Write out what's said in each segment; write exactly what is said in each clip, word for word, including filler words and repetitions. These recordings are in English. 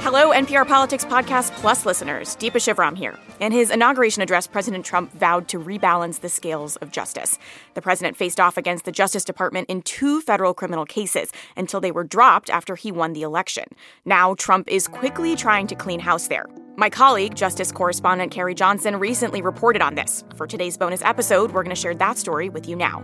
Hello, N P R Politics Podcast Plus listeners. Deepa Shivaram here. In his inauguration address, President Trump vowed to rebalance the scales of justice. The president faced off against the Justice Department in two federal criminal cases until they were dropped after he won the election. Now, Trump is quickly trying to clean house there. My colleague, Justice correspondent Carrie Johnson, recently reported on this. For today's bonus episode, we're going to share that story with you now.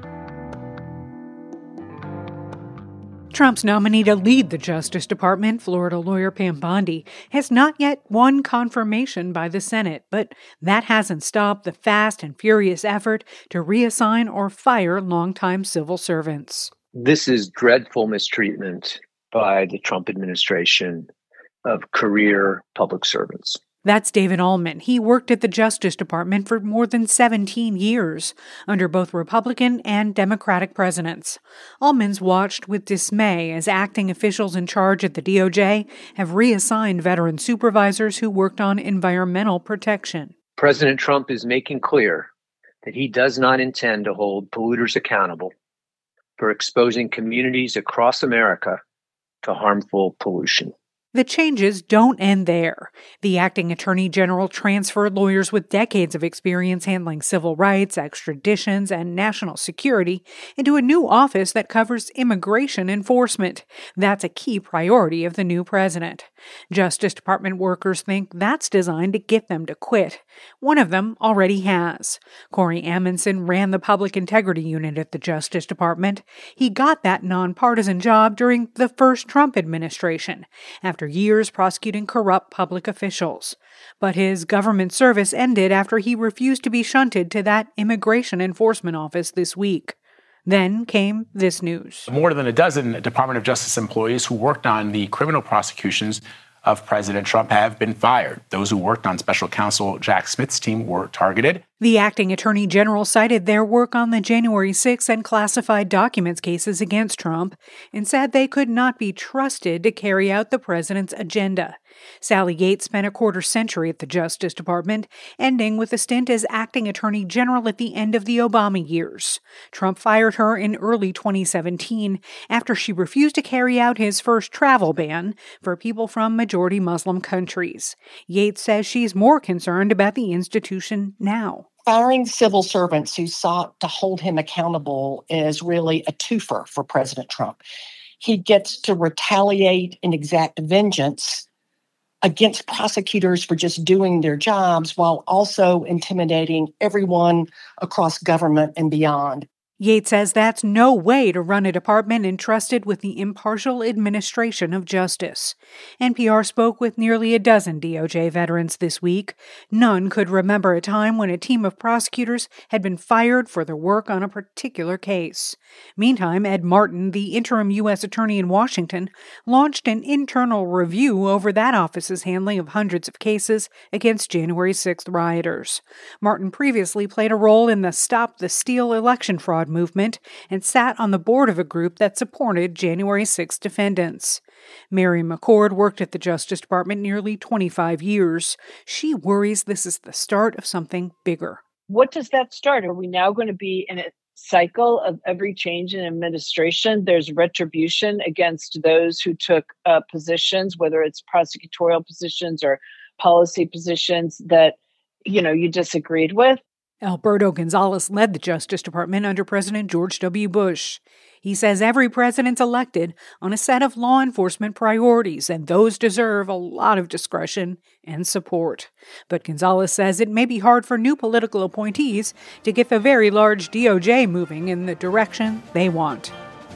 Trump's nominee to lead the Justice Department, Florida lawyer Pam Bondi, has not yet won confirmation by the Senate, but that hasn't stopped the fast and furious effort to reassign or fire longtime civil servants. This is dreadful mistreatment by the Trump administration of career public servants. That's David Allman. He worked at the Justice Department for more than seventeen years, under both Republican and Democratic presidents. Allman's watched with dismay as acting officials in charge at the D O J have reassigned veteran supervisors who worked on environmental protection. President Trump is making clear that he does not intend to hold polluters accountable for exposing communities across America to harmful pollution. The changes don't end there. The acting attorney general transferred lawyers with decades of experience handling civil rights, extraditions, and national security into a new office that covers immigration enforcement. That's a key priority of the new president. Justice Department workers think that's designed to get them to quit. One of them already has. Corey Amundson ran the Public Integrity Unit at the Justice Department. He got that nonpartisan job during the first Trump administration, after years prosecuting corrupt public officials. But his government service ended after he refused to be shunted to that immigration enforcement office this week. Then came this news. More than a dozen Department of Justice employees who worked on the criminal prosecutions of President Trump have been fired. Those who worked on special counsel Jack Smith's team were targeted. The acting attorney general cited their work on the January sixth and classified documents cases against Trump and said they could not be trusted to carry out the president's agenda. Sally Yates spent a quarter century at the Justice Department, ending with a stint as acting attorney general at the end of the Obama years. Trump fired her in early twenty seventeen after she refused to carry out his first travel ban for people from majority Muslim countries. Yates says she's more concerned about the institution now. Firing civil servants who sought to hold him accountable is really a twofer for President Trump. He gets to retaliate and exact vengeance against prosecutors for just doing their jobs while also intimidating everyone across government and beyond. Yates says that's no way to run a department entrusted with the impartial administration of justice. N P R spoke with nearly a dozen D O J veterans this week. None could remember a time when a team of prosecutors had been fired for their work on a particular case. Meantime, Ed Martin, the interim U S attorney in Washington, launched an internal review over that office's handling of hundreds of cases against January sixth rioters. Martin previously played a role in the Stop the Steal election fraud movement and sat on the board of a group that supported January sixth defendants. Mary McCord worked at the Justice Department nearly twenty-five years. She worries this is the start of something bigger. What does that start? Are we now going to be in a cycle of every change in administration? There's retribution against those who took uh, positions, whether it's prosecutorial positions or policy positions that, you know, you disagreed with? Alberto Gonzales led the Justice Department under President George W. Bush. He says every president's elected on a set of law enforcement priorities, and those deserve a lot of discretion and support. But Gonzales says it may be hard for new political appointees to get the very large D O J moving in the direction they want.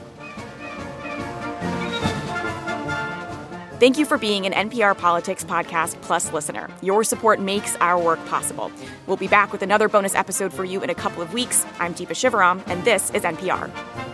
Thank you for being an N P R Politics Podcast Plus listener. Your support makes our work possible. We'll be back with another bonus episode for you in a couple of weeks. I'm Deepa Shivaram, and this is N P R.